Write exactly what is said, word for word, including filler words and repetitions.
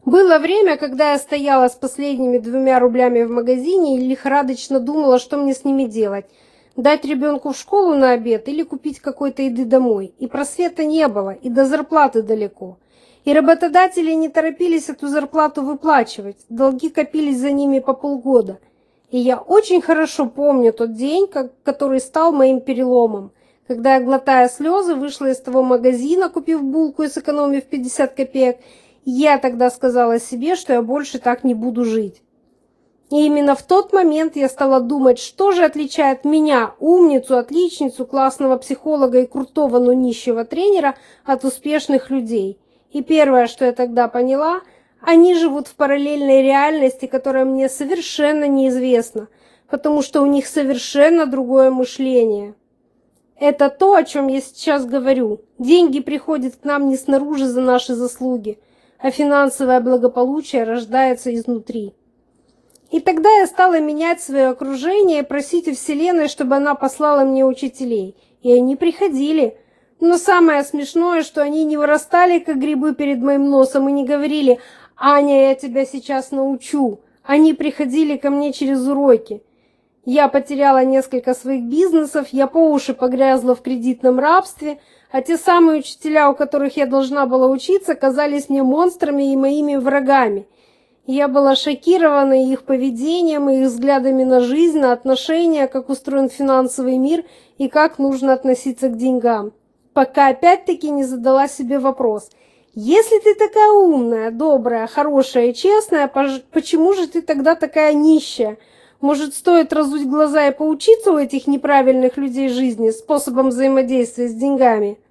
Было время, когда я стояла с последними двумя рублями в магазине и лихорадочно думала, что мне с ними делать. Дать ребенку в школу на обед или купить какой-то еды домой. И просвета не было, и до зарплаты далеко. И работодатели не торопились эту зарплату выплачивать. Долги копились за ними по полгода. И я очень хорошо помню тот день, как, который стал моим переломом. Когда я, глотая слезы, вышла из того магазина, купив булку и сэкономив пятьдесят копеек, я тогда сказала себе, что я больше так не буду жить. И именно в тот момент я стала думать, что же отличает меня, умницу, отличницу, классного психолога и крутого, но нищего тренера, от успешных людей. И первое, что я тогда поняла, они живут в параллельной реальности, которая мне совершенно неизвестна, потому что у них совершенно другое мышление. Это то, о чем я сейчас говорю. Деньги приходят к нам не снаружи за наши заслуги, а финансовое благополучие рождается изнутри. И тогда я стала менять свое окружение и просить у Вселенной, чтобы она послала мне учителей. И они приходили. Но самое смешное, что они не вырастали, как грибы перед моим носом, и не говорили: «Аня, я тебя сейчас научу». Они приходили ко мне через уроки. Я потеряла несколько своих бизнесов, я по уши погрязла в кредитном рабстве, а те самые учителя, у которых я должна была учиться, казались мне монстрами и моими врагами. Я была шокирована их поведением, и их взглядами на жизнь, на отношения, как устроен финансовый мир и как нужно относиться к деньгам. Пока опять-таки не задала себе вопрос: если ты такая умная, добрая, хорошая и честная, почему же ты тогда такая нищая? Может, стоит разуть глаза и поучиться у этих неправильных людей жизни способом взаимодействия с деньгами?